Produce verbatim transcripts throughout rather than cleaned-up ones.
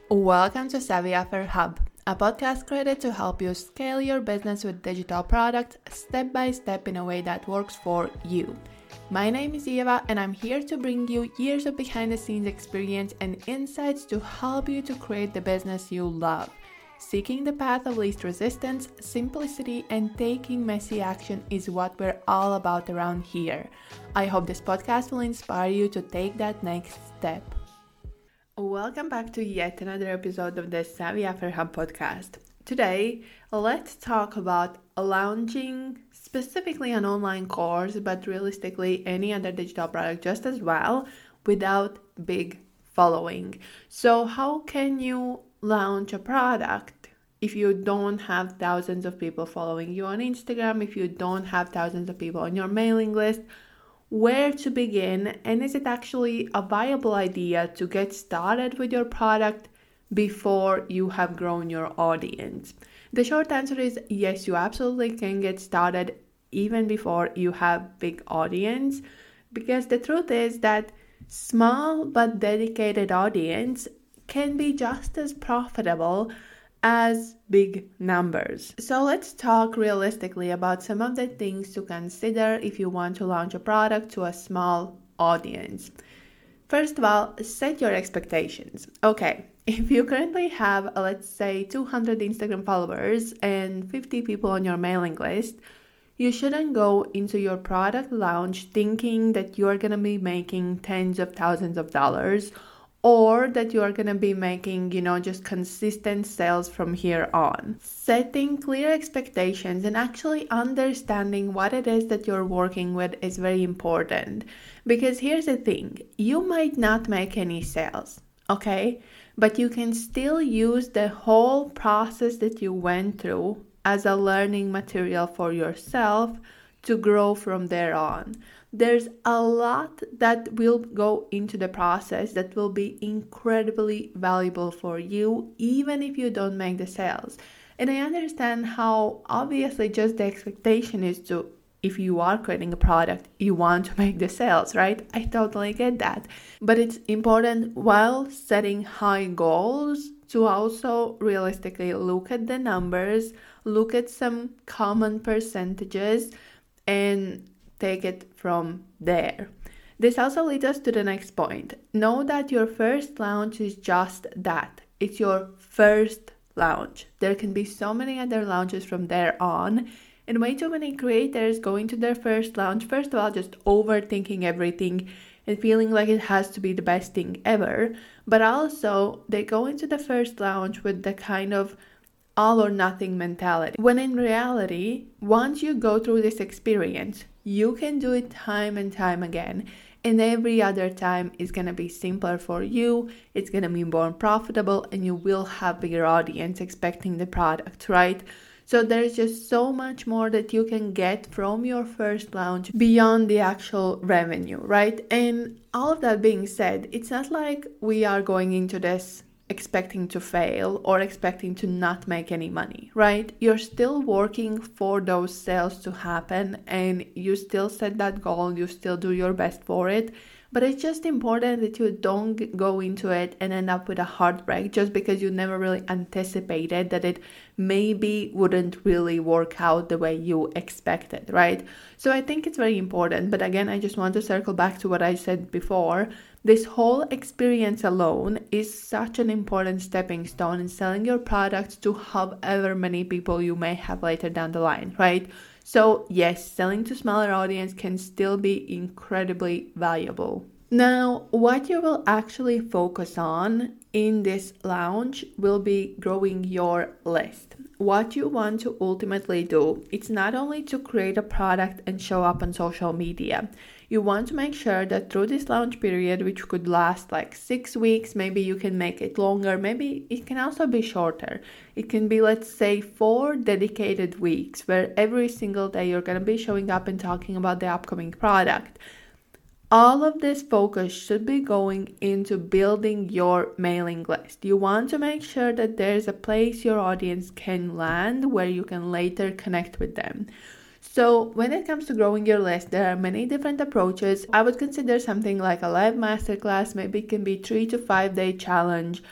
Welcome to Savvy Offer Hub, a podcast created to help you scale your business with digital products step by step in a way that works for you. My name is Eva, and I'm here to bring you years of behind the scenes experience and insights to help you to create the business you love. Seeking the path of least resistance, simplicity, and taking messy action is what we're all about around here. I hope this podcast will inspire you to take that next step. Welcome back to yet another episode of the Savvy Offer Hub podcast. Today, let's talk about launching specifically an online course, but realistically any other digital product just as well, without big following. So how can you launch a product if you don't have thousands of people following you on Instagram, if you don't have thousands of people on your mailing list? Where to begin, and is it actually a viable idea to get started with your product before you have grown your audience? The short answer is yes, you absolutely can get started even before you have big audience, because the truth is that small but dedicated audience can be just as profitable as big numbers. So let's talk realistically about some of the things to consider if you want to launch a product to a small audience. First of all, set your expectations. Okay, if you currently have, let's say, two hundred Instagram followers and fifty people on your mailing list, you shouldn't go into your product launch thinking that you're going to be making tens of thousands of dollars, or that you are going to be making, you know, just consistent sales from here on. Setting clear expectations and actually understanding what it is that you're working with is very important. Because here's the thing, you might not make any sales, okay? But you can still use the whole process that you went through as a learning material for yourself to grow from there on. There's a lot that will go into the process that will be incredibly valuable for you, even if you don't make the sales. And I understand how obviously just the expectation is to, if you are creating a product, you want to make the sales, right? I totally get that. But it's important while setting high goals to also realistically look at the numbers, look at some common percentages, and take it from there. This also leads us to the next point. Know that your first launch is just that. It's your first launch. There can be so many other launches from there on, and way too many creators go into their first launch, first of all, just overthinking everything and feeling like it has to be the best thing ever, but also they go into the first launch with the kind of all or nothing mentality. When in reality, once you go through this experience, you can do it time and time again. And every other time is going to be simpler for you. It's going to be more profitable, and you will have bigger audience expecting the product, right? So there's just so much more that you can get from your first launch beyond the actual revenue, right? And all of that being said, it's not like we are going into this expecting to fail or expecting to not make any money, right? You're still working for those sales to happen, and you still set that goal, you still do your best for it, but it's just important that you don't go into it and end up with a heartbreak just because you never really anticipated that it maybe wouldn't really work out the way you expected, right? So I think it's very important, but again, I just want to circle back to what I said before. This whole experience alone is such an important stepping stone in selling your products to however many people you may have later down the line, right? So yes, selling to smaller audience can still be incredibly valuable. Now, what you will actually focus on in this launch will be growing your list. What you want to ultimately do, it's not only to create a product and show up on social media. You want to make sure that through this launch period, which could last like six weeks, maybe you can make it longer, maybe it can also be shorter. It can be, let's say, four dedicated weeks where every single day you're going to be showing up and talking about the upcoming product. All of this focus should be going into building your mailing list. You want to make sure that there's a place your audience can land where you can later connect with them. So when it comes to growing your list, there are many different approaches. I would consider something like a live masterclass. Maybe it can be three to five day challenge.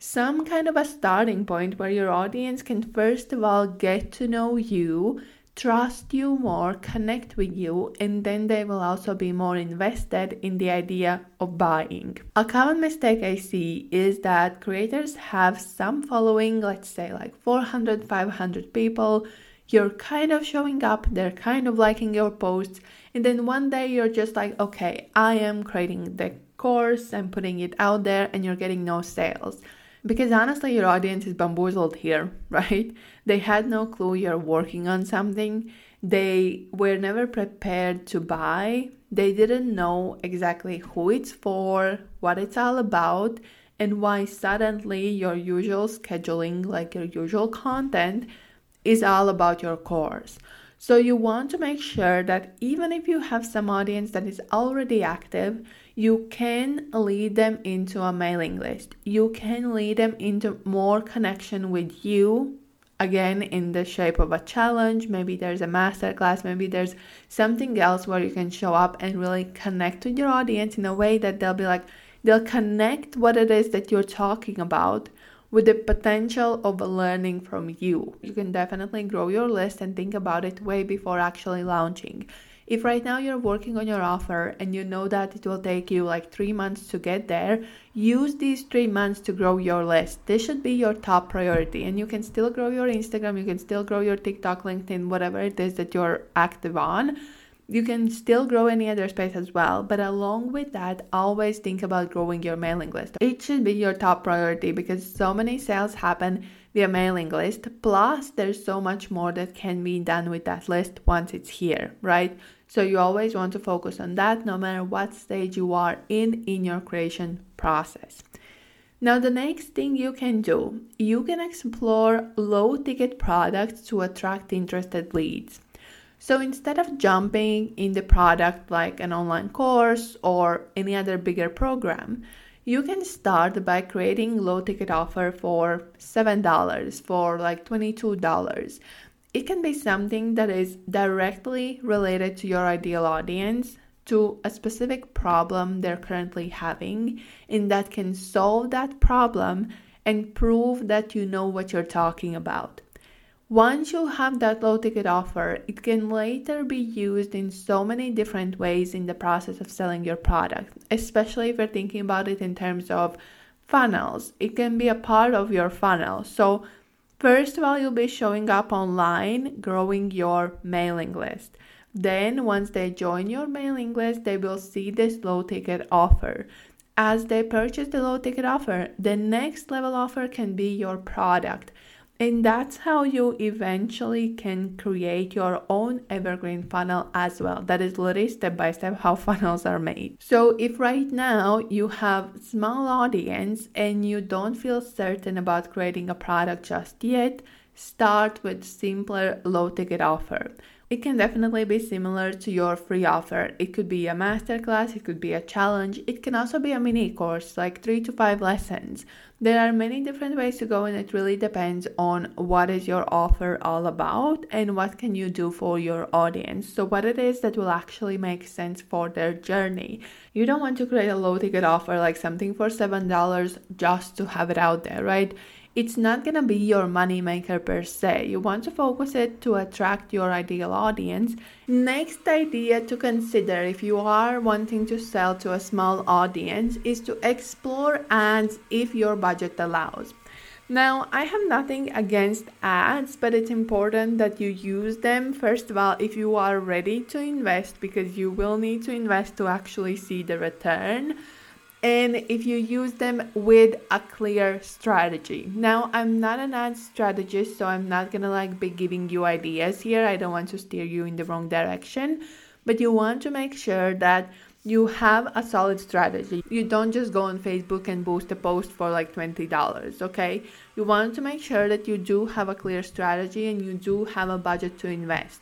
some kind of a starting point where your audience can first of all get to know you, trust you more, connect with you, and then they will also be more invested in the idea of buying. A common mistake I see is that creators have some following, let's say like four hundred, five hundred people. You're kind of showing up, they're kind of liking your posts, and then one day you're just like, okay, I am creating the course, I'm putting it out there, and you're getting no sales. Because honestly, your audience is bamboozled here, right? They had no clue you're working on something. They were never prepared to buy. They didn't know exactly who it's for, what it's all about, and why suddenly your usual scheduling, like your usual content, is all about your course. So you want to make sure that even if you have some audience that is already active, you can lead them into a mailing list. You can lead them into more connection with you, again, in the shape of a challenge. Maybe there's a masterclass, maybe there's something else where you can show up and really connect with your audience in a way that they'll be like, they'll connect what it is that you're talking about with the potential of learning from you. You can definitely grow your list and think about it way before actually launching. If right now you're working on your offer and you know that it will take you like three months to get there, use these three months to grow your list. This should be your top priority, and you can still grow your Instagram, you can still grow your TikTok, LinkedIn, whatever it is that you're active on. You can still grow any other space as well, but along with that, always think about growing your mailing list. It should be your top priority because so many sales happen via mailing list. Plus, there's so much more that can be done with that list once it's here, right? So you always want to focus on that no matter what stage you are in in your creation process. Now, the next thing you can do, you can explore low-ticket products to attract interested leads. So instead of jumping in the product like an online course or any other bigger program, you can start by creating low ticket offer for seven dollars, for like twenty-two dollars. It can be something that is directly related to your ideal audience, to a specific problem they're currently having, and that can solve that problem and prove that you know what you're talking about. Once you have that low ticket offer, it can later be used in so many different ways in the process of selling your product, especially if you're thinking about it in terms of funnels. It can be a part of your funnel. So first of all, you'll be showing up online, growing your mailing list. Then once they join your mailing list, they will see this low ticket offer. As they purchase the low ticket offer, the next level offer can be your product. And that's how you eventually can create your own evergreen funnel as well. That is literally step by step how funnels are made. So if right now you have small audience and you don't feel certain about creating a product just yet, start with simpler low ticket offer. It can definitely be similar to your free offer. It could be a masterclass, it could be a challenge, it can also be a mini course, like three to five lessons. There are many different ways to go, and it really depends on what is your offer all about and what can you do for your audience. So what it is that will actually make sense for their journey. You don't want to create a low ticket offer like something for seven dollars just to have it out there, right? It's not going to be your money maker per se. You want to focus it to attract your ideal audience. Next idea to consider if you are wanting to sell to a small audience is to explore ads if your budget allows. Now, I have nothing against ads, but it's important that you use them, first of all, if you are ready to invest, because you will need to invest to actually see the return. And if you use them with a clear strategy. Now, I'm not an ad strategist, so I'm not gonna like be giving you ideas here. I don't want to steer you in the wrong direction, but you want to make sure that you have a solid strategy. You don't just go on Facebook and boost a post for like twenty dollars, okay? You want to make sure that you do have a clear strategy and you do have a budget to invest.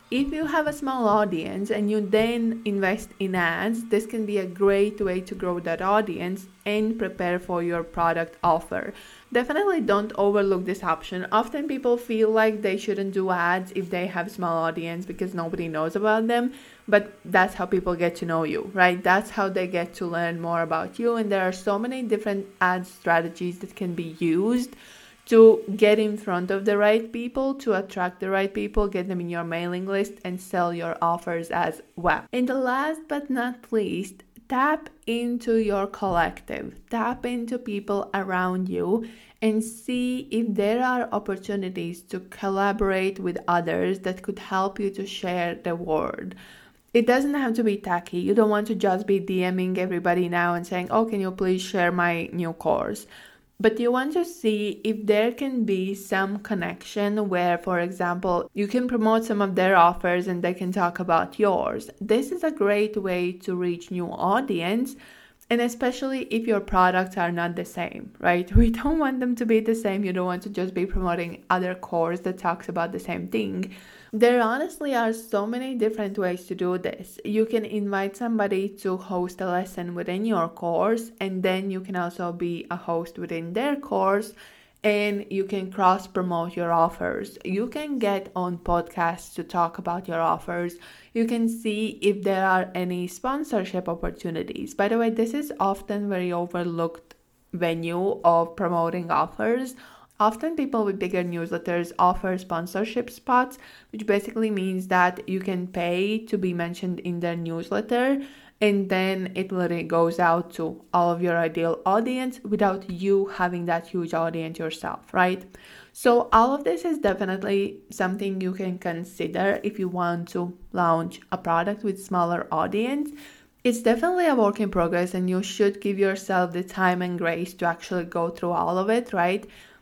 If you have a small audience and you then invest in ads, this can be a great way to grow that audience and prepare for your product offer. Definitely don't overlook this option. Often people feel like they shouldn't do ads if they have small audience because nobody knows about them, but that's how people get to know you, right? That's how they get to learn more about you, and there are so many different ad strategies that can be used to get in front of the right people, to attract the right people, get them in your mailing list, and sell your offers as well. And the last but not least, tap into your collective. Tap into people around you and see if there are opportunities to collaborate with others that could help you to share the word. It doesn't have to be tacky. You don't want to just be DMing everybody now and saying, oh, can you please share my new course? But you want to see if there can be some connection where, for example, you can promote some of their offers and they can talk about yours. This is a great way to reach new audience, and especially if your products are not the same, right? We don't want them to be the same. You don't want to just be promoting other course that talks about the same thing. There honestly are so many different ways to do this. You can invite somebody to host a lesson within your course, and then you can also be a host within their course, and you can cross promote your offers. You can get on podcasts to talk about your offers. You can see if there are any sponsorship opportunities. By the way, this is often very overlooked venue of promoting offers. Often people with bigger newsletters offer sponsorship spots, which basically means that you can pay to be mentioned in their newsletter, and then it literally goes out to all of your ideal audience without you having that huge audience yourself, right? So all of this is definitely something you can consider if you want to launch a product with smaller audience. It's definitely a work in progress, and you should give yourself the time and grace to actually go through all of it, right?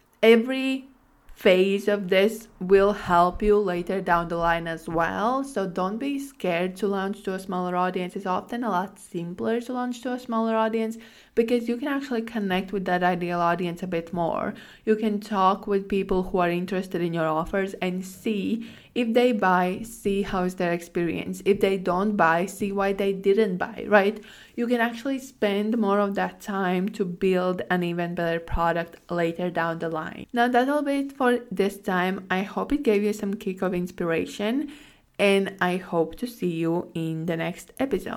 Every phase of this will help you later down the line as well. So don't be scared to launch to a smaller audience. It's often a lot simpler to launch to a smaller audience because you can actually connect with that ideal audience a bit more. You can talk with people who are interested in your offers and see if they buy, see how's their experience. If they don't buy, see why they didn't buy, right? You can actually spend more of that time to build an even better product later down the line. Now that'll be it for this time. I hope it gave you some kick of inspiration, and I hope to see you in the next episode.